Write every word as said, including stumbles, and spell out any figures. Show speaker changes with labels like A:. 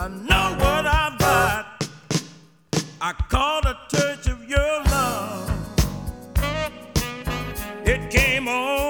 A: I know what I've got. I caught a touch of your love. It came on